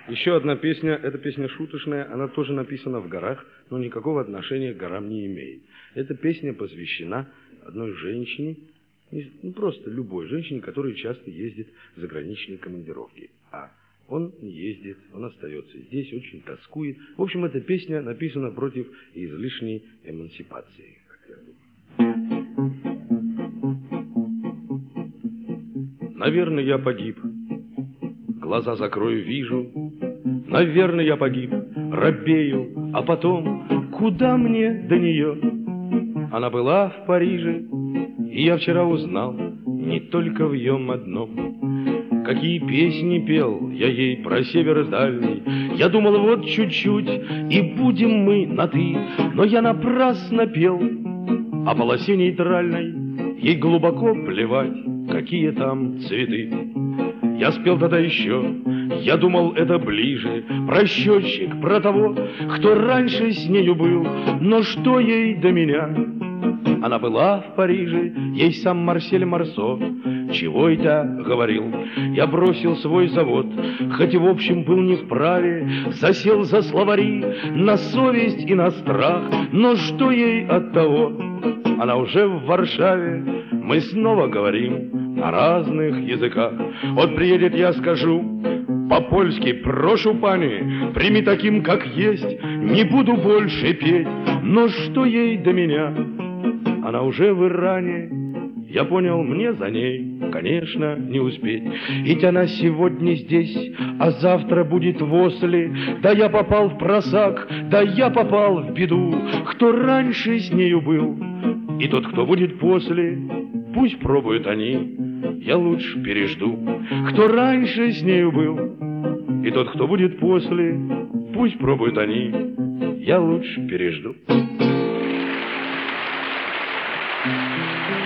Еще одна песня, эта песня шуточная, она тоже написана в горах, но никакого отношения к горам не имеет. Эта песня посвящена одной женщине, ну просто любой женщине, которая часто ездит в заграничные командировки. А он не ездит, он остается здесь, очень тоскует. В общем, эта песня написана против излишней эмансипации, как я думаю. Наверное, я погиб, глаза закрою, вижу. Наверное, я погиб, робею, а потом, куда мне до нее? Она была в Париже, и я вчера узнал, не только в нем одном. Какие песни пел я ей про север дальний. Я думал, вот чуть-чуть, и будем мы на «ты». Но я напрасно пел о полосе нейтральной. Ей глубоко плевать, какие там цветы. Я спел тогда еще, я думал, это ближе, про счетчик, про того, кто раньше с нею был. Но что ей до меня? Она была в Париже, ей сам Марсель Марсо чего это говорил. Я бросил свой завод, хоть и в общем был не вправе, засел за словари на совесть и на страх. Но что ей от того? Она уже в Варшаве, мы снова говорим на разных языках. Вот приедет, я скажу по-польски: прошу, пани, прими таким, как есть, не буду больше петь. Но что ей до меня? Она уже в Иране, я понял, мне за ней, конечно, не успеть. Ведь она сегодня здесь, а завтра будет в Осле. Да я попал в просак, да я попал в беду. Кто раньше с нею был, и тот, кто будет после, пусть пробуют они, я лучше пережду. Кто раньше с нею был, и тот, кто будет после, пусть пробуют они, я лучше пережду.